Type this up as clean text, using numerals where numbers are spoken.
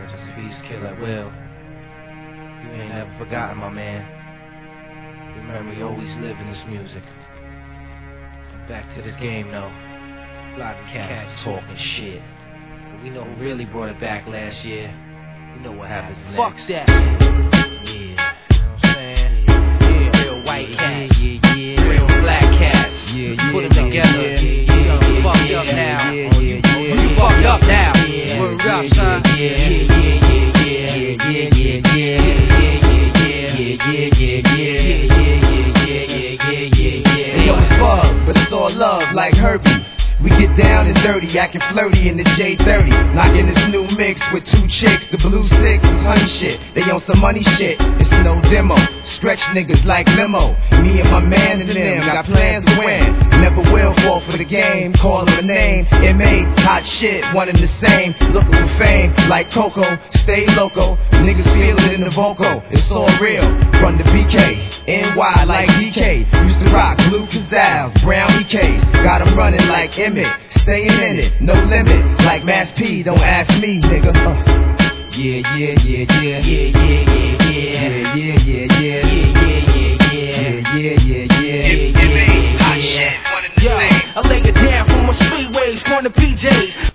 Just peace, kill at will. You ain't never forgotten, my man. Your memory always live in this music. Back to this game, though. A lot of cats talking shit. But we know who really brought it back last year. You know what happens next. Fuck that. Yeah. You know what I'm saying? Yeah. Real white cats. Yeah. Real black cats. Put them together. You fucked up now. You fucked up now. Word up, son. Yo, it's Bug, but it's all love like Herbie. We get down and dirty, acting flirty in the J30. Knocking this new mix with two chicks, the blue six and honey shit. They on some money shit, it's no demo. Stretch niggas like limo. Me and my man and them got plans to win. Never will fall for the game, call him a name. M.A. hot shit, one and the same. Looking for fame like Coco, stay loco. Niggas feel it in the vocal, it's all real. From the BK, NY like DK. Used to rock blue Cazals, brown EKs. Got them running like Emmett, staying in it, no limit. Like Mass P, don't ask me, nigga. Yeah. I lay it down for my streetways, from the PJs.